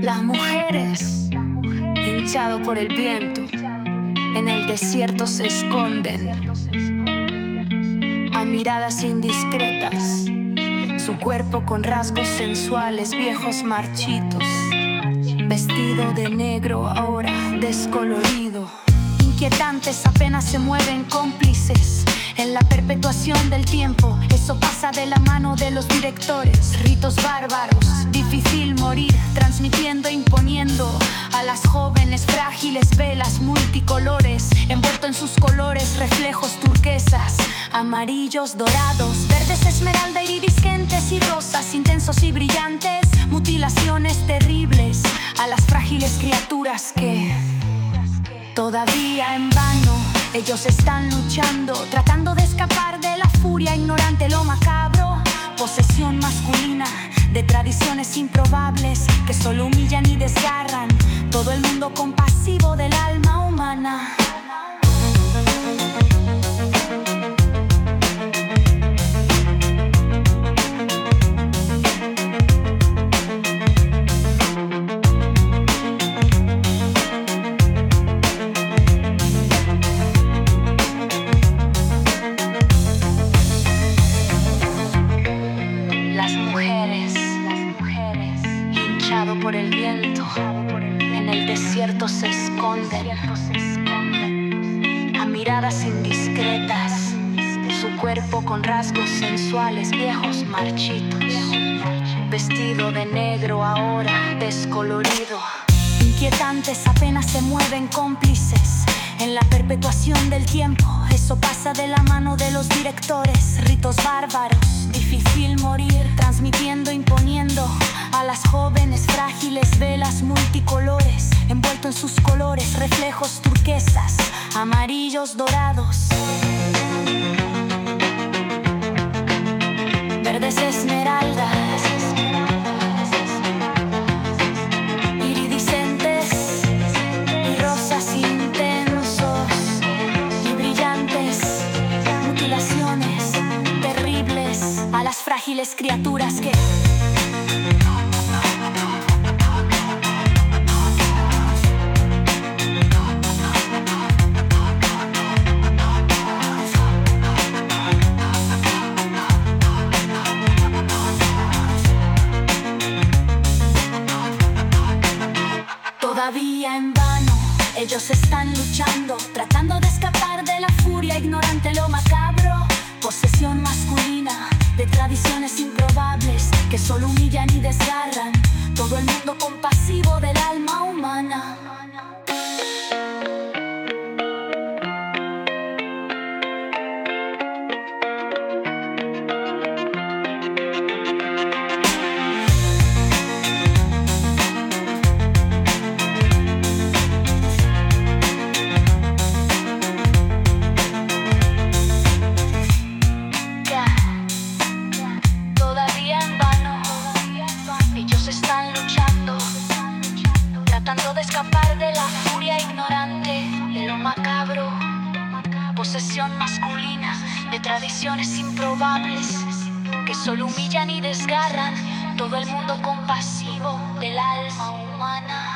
Las mujeres, hinchado por el viento, en el desierto se esconden a miradas indiscretas, su cuerpo con rasgos sensuales, viejos marchitos, vestido de negro ahora descolorido. Inquietantes apenas se mueven cómplices en la perpetuación del tiempo. Eso pasa de la mano de los directores. Ritos bárbaros, difícil morir, transmitiendo e imponiendo a las jóvenes frágiles velas multicolores, envuelto en sus colores, reflejos turquesas, amarillos, dorados, verdes, esmeralda, iridiscentes y rosas, intensos y brillantes, mutilaciones terribles a las frágiles criaturas que todavía en vano ellos están luchando, tratando de escapar de la furia ignorante, lo macabro, posesión masculina de tradiciones improbables que solo humillan y desgarran todo el mundo compasivo del alma humana. Hinchado por el viento, en el desierto se esconden a miradas indiscretas, su cuerpo con rasgos sensuales, viejos marchitos, vestido de negro ahora descolorido. Inquietantes apenas se mueven cómplices en la perpetuación del tiempo. Eso pasa de la mano de los directores. Ritos bárbaros, difícil morir, transmitiendo, imponiendo a las jóvenes frágiles velas multicolores, envuelto en sus colores, reflejos turquesas, amarillos, dorados, verdes, esmeralda, iridiscentes y rosas, intensos y brillantes, mutilaciones terribles a las frágiles criaturas que todavía en vano ellos están luchando, tratando de escapar de la furia ignorante, lo macabro, posesión masculina de tradiciones improbables que solo humillan y desgarran todo el mundo compasivo del alma humana. Están luchando, tratando de escapar de la furia ignorante, de lo macabro, posesión masculina de tradiciones improbables que solo humillan y desgarran todo el mundo compasivo del alma humana.